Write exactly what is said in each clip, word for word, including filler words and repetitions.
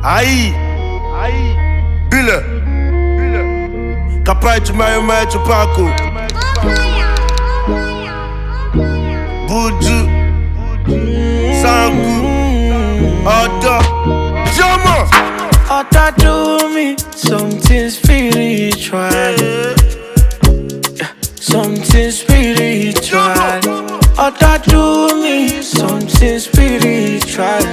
Aí, aí, Bila, Bila, capaz de mais mais de Paco, Buju, Sangu, Oda, Jama. Oda do me something spiritual, yeah, something spiritual. Oda do me something spiritual.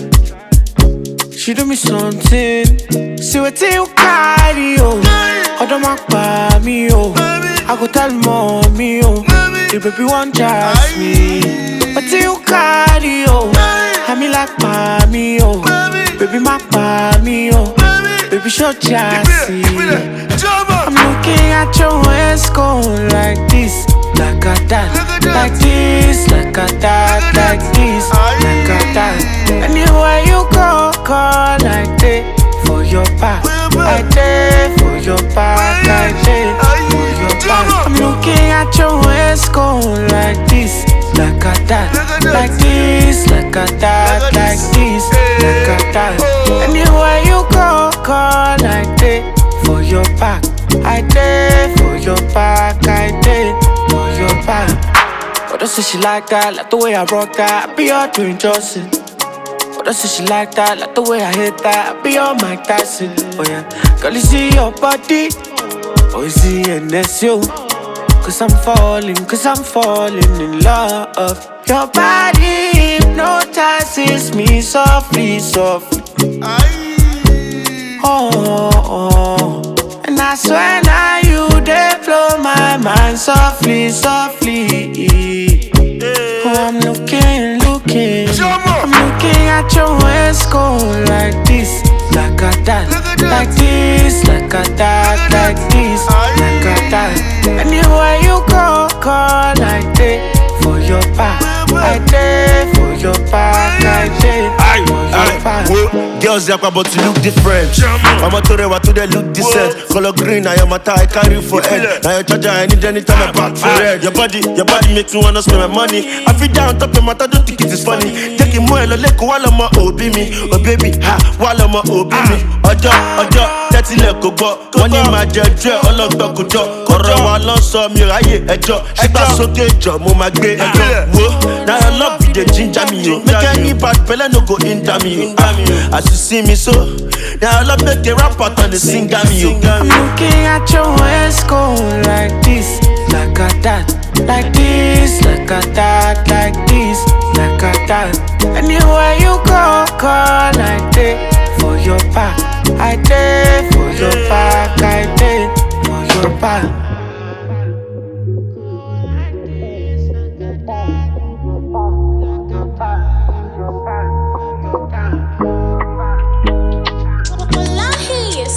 She do me something. See what you carry, oh. Oda mak pa me, oh. I go tell mommy, oh. The baby want just me. What you carry, oh. I me like pa me, oh. Baby mak pa me, oh. Baby show just see. I'm looking at your waist going like this, like a that, like this, like a that, like this, like a that. Anywhere you go, call like that for your back. I did for your back, I did for your back. I'm looking at your waist going like this, like a that, like this, like a that, like this, like a that. Anywhere you go, call like that for your back. I did for your back, I did for your back. But don't say she like that, like the way I rock that. I be all doing Johnson. But don't say she like that, like the way I hit that. I be all Mike Tyson. Oh yeah, girl, you see your body, oh you see and that's you. Cause I'm falling, cause I'm falling in love. Your body hypnotizes me softly, softly. Oh, oh. And I swear now you they blow my mind softly, softly. Oh, I'm looking, looking. I'm looking at your waist going like this, like a that, like this, like a that, like this, like a that. Anywhere you go, call like that for your back. I did for your back, I did for your back. Girls yap but you look different. I'm a toure what to they look decent. Color green, I am a tie, I carry for head. Now your charger, I need anytime I back for red. Your body, your body makes me wanna spend my money. I feel down top the matter, don't think it is funny. Take it more, like while I'm a obi me. Oh baby, ha, while I'm a obi me. Ojo, ojo, thirty let go go. Money my judge, all of the good job. Corro while on some you right, ejo. She pass okay, job, mo mag be ejo. Whoa, now I love you, the ginger me, yo. Make any bad fella no go inter me, yo. As you see me so, now I love make a rap out on the singer me, yo. I'm looking at your waist going like this, like a that, like this, like a that, like this, like a that. Anywhere you go, call like that for your back. I did for your back, I did for your back.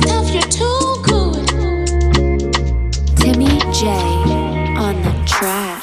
Timmy J on the track.